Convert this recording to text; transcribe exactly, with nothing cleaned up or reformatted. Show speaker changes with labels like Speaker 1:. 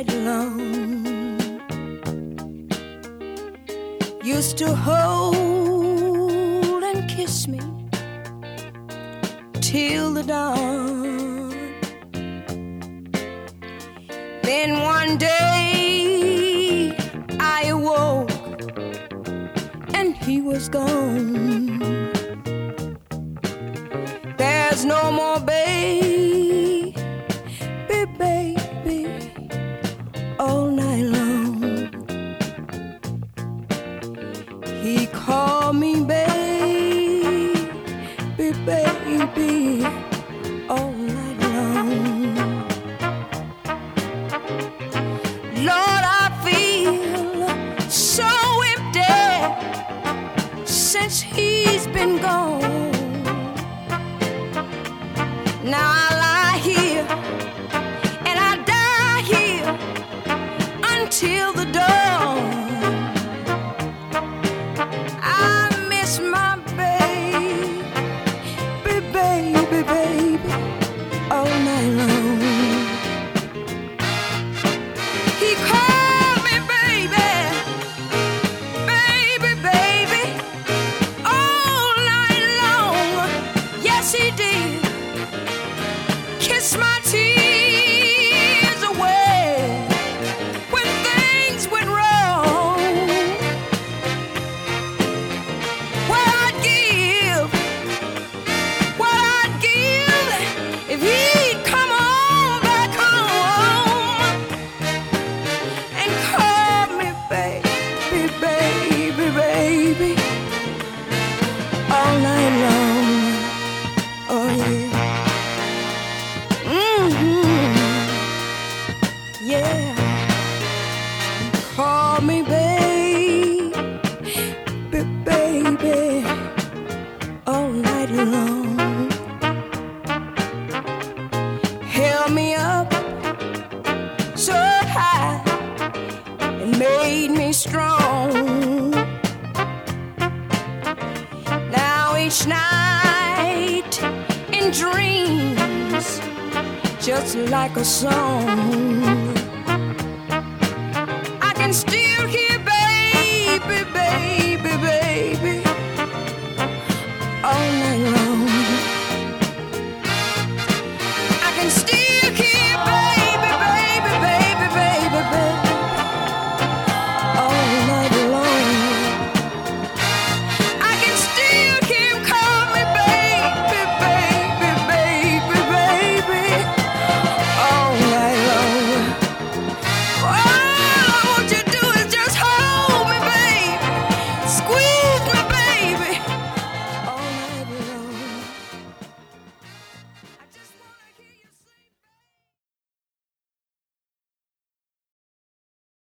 Speaker 1: night long. Used to hold and kiss me till the dawn. Then one day I awoke and he was gone. There's no more baby, baby, all night long. He called me baby, baby, all night long. Lord, I feel so empty since he's been gone. Now I lie here and I die here until the dawn. I miss my baby, baby, baby, all night long. He called me baby, baby, baby, all night long. Yes, he did. Kiss my tears away when things went wrong. What I'd give, what I'd give if he'd come on back home and call me baby, baby, baby, all night long. Oh yeah. Yeah, call me baby, baby, all night long. Held me up so high and made me strong. Now each night in dreams, just like a song, I can still hear baby, baby.